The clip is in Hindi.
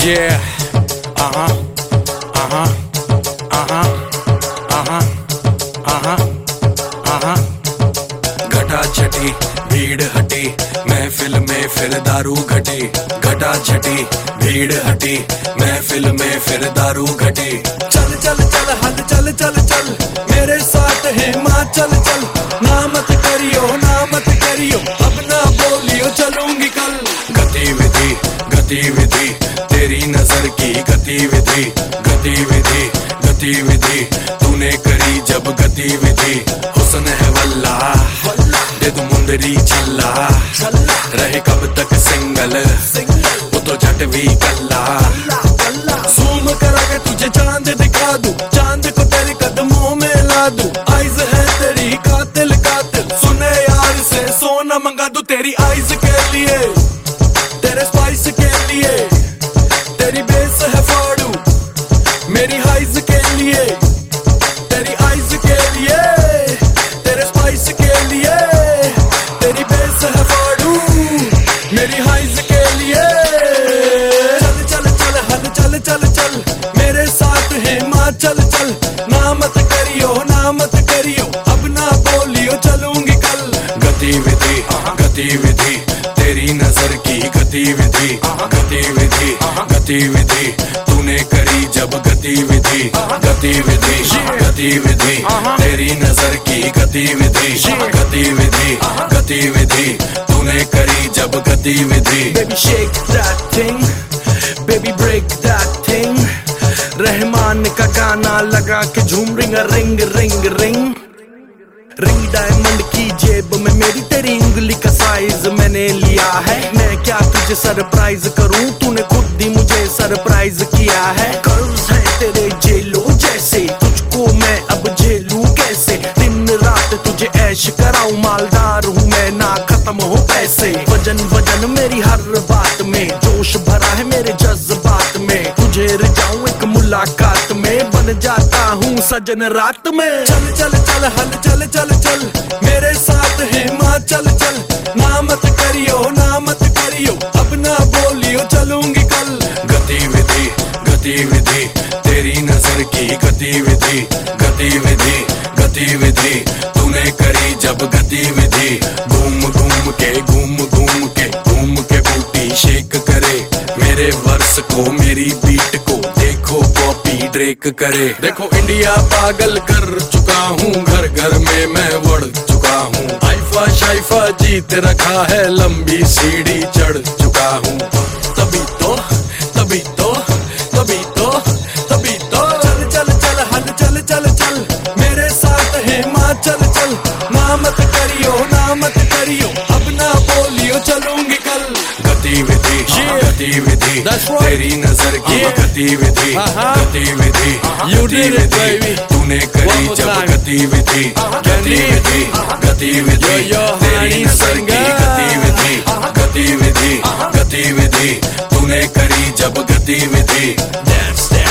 Yeah. Uh-huh. Uh-huh. Uh-huh. Uh-huh. Uh-huh. Uh-huh. घटा छटी भीड़ हटी महफिल में फिर दारू घटी। घटा छटी भीड़ हटी महफिल में फिर दारू घटी। चल चल चल हल चल चल चल मेरे साथ है माँ चल चल। ना मत करियो अब ना बोलियो चलूंगी कल। गतिविधि गतिविधि तेरी नजर की गतिविधि गतिविधि गतिविधि तूने करी जब गतिविधि। हुस्न है वल्ला दे तू मुंदरी छल्ला रहे कब तक सिंगल वो तो झट भी कल्ला। ज़ूम करा के तुझे चांद दिखा दूं चांद को तेरे कदमों में ला दूं। आइज़ है तेरी कातिल कातिल सुने यार से सोना मंगा दूं तेरी आइज़ के लिए तेरे स्पाइस के लिए। तेरी बेस है फाड़ू मेरी हाइज के लिए तेरी आइज के लिए तेरे स्पाइस के लिए। तेरी बेस है फाड़ू मेरी हाइज के लिए। चल चल चल हल चल चल चल मेरे साथ है माँ चल चल। ना मत करियो अब ना बोलियो चलूंगी कल। गतिविधि गतिविधि तेरी नजर की गतिविधि गतिविधि गतिविधि तूने करी जब गतिविधि। गतिविधि गतिविधि तेरी नजर की गतिविधि गतिविधि गतिविधि तूने करी जब गतिविधि। Baby shake that thing, baby break that thing। Rahman का गाना लगा के झूम ring ring ring ring. Ring diamond की जेब में मेरी तेरी उंगली का साइज मैंने लिया है। मैं क्या तुझे सरप्राइज करूं तूने खुद ही मुझे सरप्राइज किया है। कर्व्स है तेरे जेलो जैसे तुझको मैं अब झेलूं कैसे। दिन रात तुझे ऐश कराऊं मालदार हूं मैं ना खत्म हो पैसे। वजन वजन मेरी हर बात में जोश भरा है मेरे जज्बात में। तुझे रिझाऊं एक मुलाकात में बन जाता हूँ सजन रात में। चल चल चल हल चल चल चल मेरे साथ है माँ चल चल। ना मत करियो अब ना बोलियो चलूंगी कल। गतिविधि गतिविधि तेरी नजर की गतिविधि गतिविधि गतिविधि तूने करी जब गतिविधि। घूम घूम के बूटी शेक करे मेरे वर्स को मेरी बीट को। देखो कॉपी ड्रेक करे। देखो इंडिया पागल कर चुका हूँ घर घर में मैं बढ़ चुका हूँ। आइफा शाइफा जीत रखा है लंबी सीढ़ी चढ़ चुका हूँ। तभी तो चल चल चल हल चल चल चल मेरे साथ है माँ चल चल। ना मत करियो अब ना बोलियो चलूंगी कल। गतिविधि गतिविधि तेरी नजर की गतिविधि गतिविधि गतिविधि तूने करी जब गतिविधि। गतिविधि गतिविधि तेरी नजर की गतिविधि गतिविधि गतिविधि तूने करी जब गतिविधि।